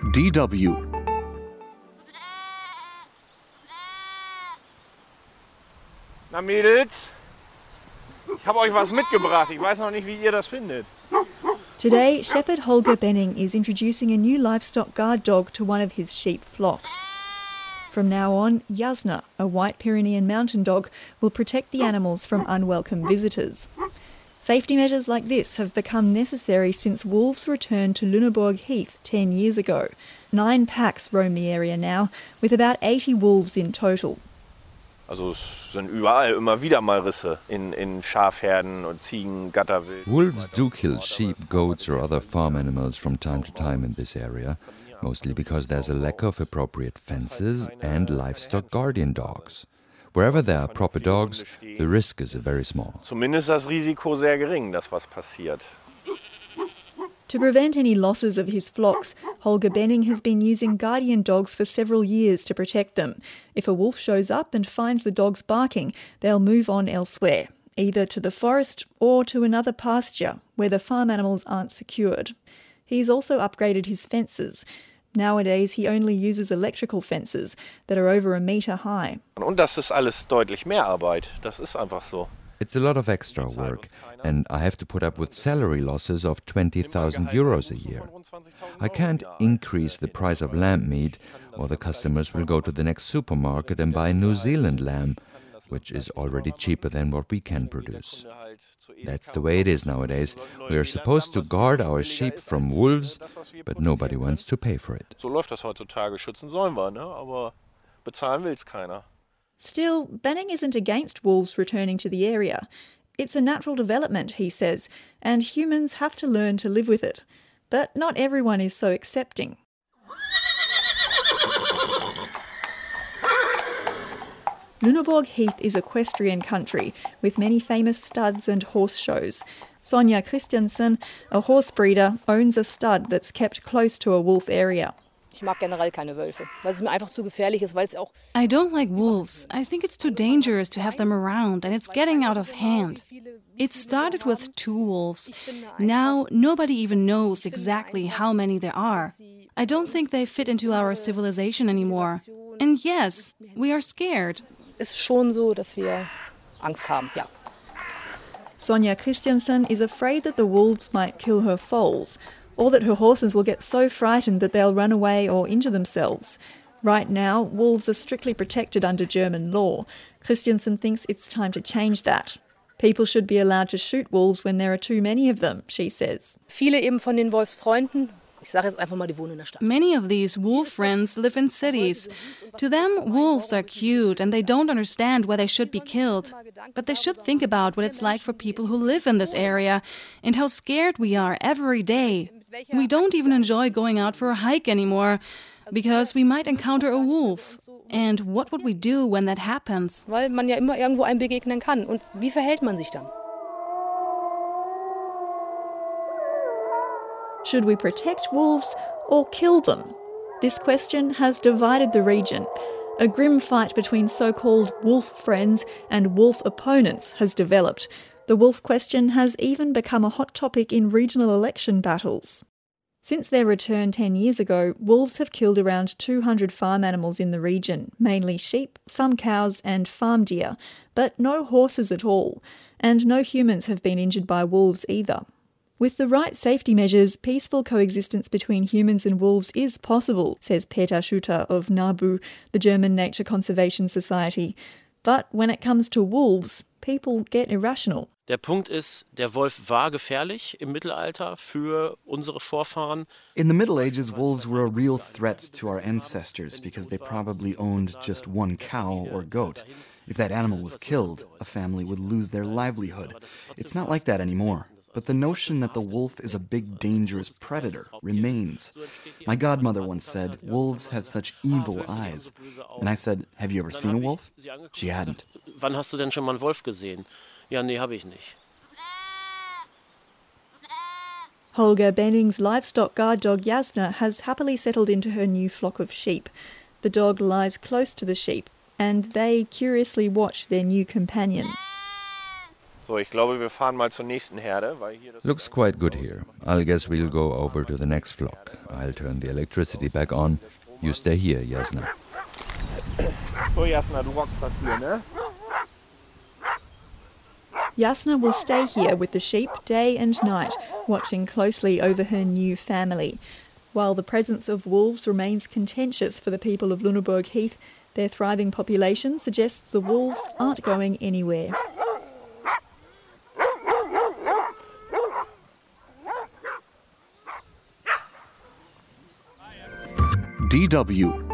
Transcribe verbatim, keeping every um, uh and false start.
D W. Na Mädels, ich habe euch was mitgebracht. Ich weiß noch nicht, wie ihr das findet. Today, shepherd Holger Benning is introducing a new livestock guard dog to one of his sheep flocks. From now on, Jasna, a white Pyrenean mountain dog, will protect the animals from unwelcome visitors. Safety measures like this have become necessary since wolves returned to Lüneburg Heath ten years ago. Nine packs roam the area now, with about eighty wolves in total. Also es sind überall immer wieder mal Risse in, in Schafherden und Ziegen, Gatterwild. Wolves do kill sheep, goats or other farm animals from time to time in this area, mostly because there's a lack of appropriate fences and livestock guardian dogs. Wherever there are proper dogs, the risk is very small. Zumindest das Risiko sehr gering, dass was passiert. To prevent any losses of his flocks, Holger Benning has been using guardian dogs for several years to protect them. If a wolf shows up and finds the dogs barking, they'll move on elsewhere, either to the forest or to another pasture where the farm animals aren't secured. He's also upgraded his fences. Nowadays, he only uses electrical fences that are over a metre high. Und das ist alles deutlich mehr Arbeit. Das ist einfach so. It's a lot of extra work, and I have to put up with salary losses of twenty thousand euros a year. I can't increase the price of lamb meat, or the customers will go to the next supermarket and buy New Zealand lamb, which is already cheaper than what we can produce. That's the way it is nowadays. We are supposed to guard our sheep from wolves, but nobody wants to pay for it. So läuft das heutzutage. Schützen sollen wir, ne? Aber bezahlen will's keiner. Still, Benning isn't against wolves returning to the area. It's a natural development, he says, and humans have to learn to live with it. But not everyone is so accepting. Lüneburg Heath is equestrian country, with many famous studs and horse shows. Sonja Christiansen, a horse breeder, owns a stud that's kept close to a wolf area. Ich mag generell keine Wölfe, weil es mir einfach zu gefährlich ist, weil es auch... I don't like wolves. I think it's too dangerous to have them around, and it's getting out of hand. It started with two wolves. Now nobody even knows exactly how many there are. I don't think they fit into our civilization anymore. And yes, we are scared. Es ist schon so, dass wir Angst haben, ja. Sonja Christiansen is afraid that the wolves might kill her foals, or that her horses will get so frightened that they'll run away or injure themselves. Right now, wolves are strictly protected under German law. Christiansen thinks it's time to change that. People should be allowed to shoot wolves when there are too many of them, she says. Viele eben von den Wolfsfreunden, ich sage jetzt einfach mal, die wohnen in der Stadt. Many of these wolf friends live in cities. To them, wolves are cute and they don't understand why they should be killed. But they should think about what it's like for people who live in this area and how scared we are every day. We don't even enjoy going out for a hike anymore because we might encounter a wolf. And what would we do when that happens? Weil man ja immer irgendwo einem begegnen kann. Und wie verhält man sich dann? Should we protect wolves or kill them? This question has divided the region. A grim fight between so-called wolf friends and wolf opponents has developed. The wolf question has even become a hot topic in regional election battles. Since their return ten years ago, wolves have killed around two hundred farm animals in the region, mainly sheep, some cows and farm deer, but no horses at all, and no humans have been injured by wolves either. With the right safety measures, peaceful coexistence between humans and wolves is possible, says Peter Schutter of NABU, the German Nature Conservation Society. But when it comes to wolves, people get irrational. Der Punkt ist, der Wolf war gefährlich im Mittelalter für unsere Vorfahren. In the Middle Ages, wolves were a real threat to our ancestors because they probably owned just one cow or goat. If that animal was killed, a family would lose their livelihood. It's not like that anymore. But the notion that the wolf is a big, dangerous predator remains. My godmother once said, wolves have such evil eyes. And I said, have you ever seen a wolf? She hadn't. Wann hast du denn schon mal einen Wolf gesehen? Ja, nee, habe ich nicht. Holger Benning's livestock guard dog Jasna has happily settled into her new flock of sheep. The dog lies close to the sheep, and they curiously watch their new companion. Looks quite good here. I'll guess we'll go over to the next flock. I'll turn the electricity back on. You stay here, Jasna. So, Jasna, du rockst das hier, ne? Jasna will stay here with the sheep day and night, watching closely over her new family. While the presence of wolves remains contentious for the people of Lunenburg Heath, their thriving population suggests the wolves aren't going anywhere. D W